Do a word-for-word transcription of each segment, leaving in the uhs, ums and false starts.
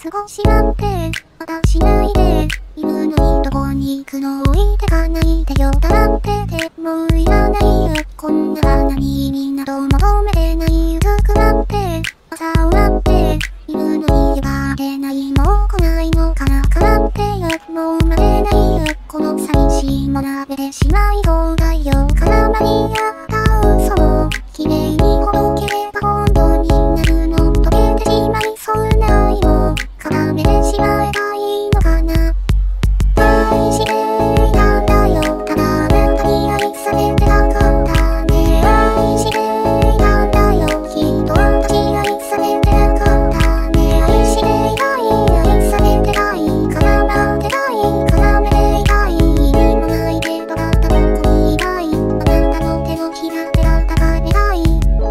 少し待って、またしないで。いるのにどこに行くの置いてかないでよ。黙っててもういらないよ。こんな花に意味など求めてない。ゆるく待って、朝を待って。いるのに呼ばれない。もう来ないのかな。かってよ。もう待てないよ。この寂しいも鍋でしまい放題よ。絡まり合った嘘を綺麗にほどければ本当になるの。溶けてしまいそうな愛を固めてしまえばいいのかな。愛していたんだよ。ただあなたに愛されてなかったね。愛していたんだよ。きっと私愛されてなかったね。愛していたい、愛されてない。絡まってたい、絡めていたい。意味もないけどだったどこにいたい。あなたの手のひらで温かめたい。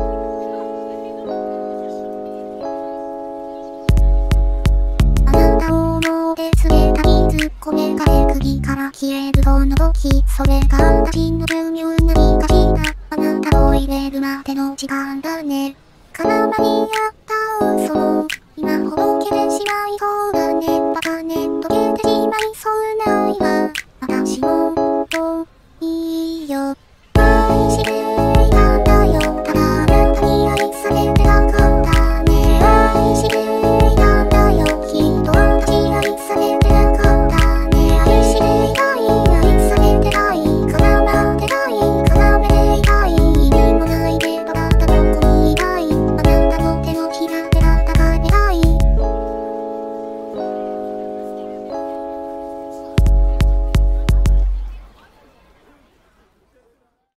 あなたを思って告げた傷こめがえ首から消えるその時、それが私の寿命な気がした。あなたを入れるまでの時間だね。絡まり合った嘘を今ほどけてしまいそうだね。バカね溶けてしまいそうな愛は私も